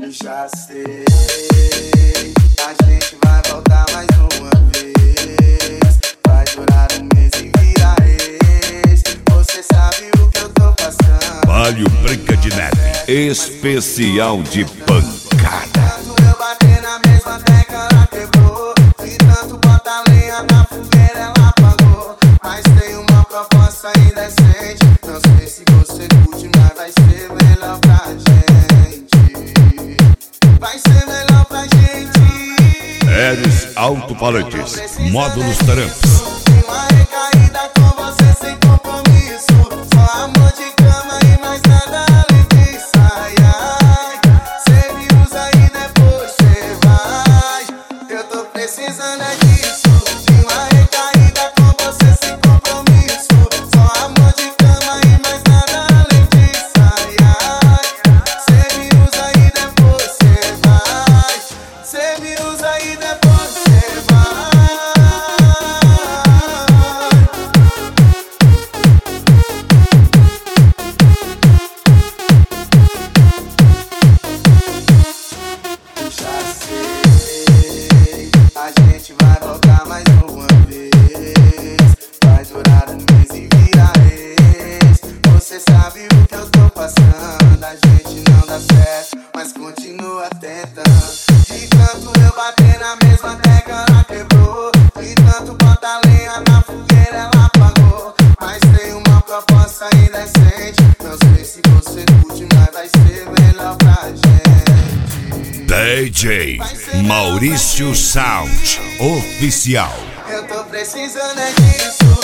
Já sei, a gente vai voltar mais uma vez. Vai durar um mês e vira ex. Você sabe o que eu tô passando. Palio Branca de Neve, especial de pancada. Tanto eu bater na mesma tecla, ela quebrou. E tanto bota lenha na fogueira, ela apagou. Mas tem uma proposta indecente. Não sei se você curte, mas vai ser melhor pra gente. Vai ser melhor pra gente. Eros Alto-Falantes, Módulos Taramps. Uma recaída com você sem compromisso. Só amor de cama e mais nada além disso. Ai, ai, cê me usa e depois cê vai. Eu tô precisando é disso. De uma recaída com você sem compromisso. Só amor de cama e mais nada além disso. Ai, ai, cê me usa e depois cê vai. Cê me usa e depois cê vai. Já sei, a gente vai voltar mais uma vez. Vai durar um mês e vira ex. Você sabe o que eu tô passando. A gente não dá certo, mas continua tentando. De tanto eu bater na mesma tecla, ela quebrou. De tanto bota lenha na fogueira, ela apagou. Mas tem uma proposta indecente. Não sei se você curte, mas vai ser melhor pra gente. DJ Maurício Sound Oficial. Eu tô precisando é disso.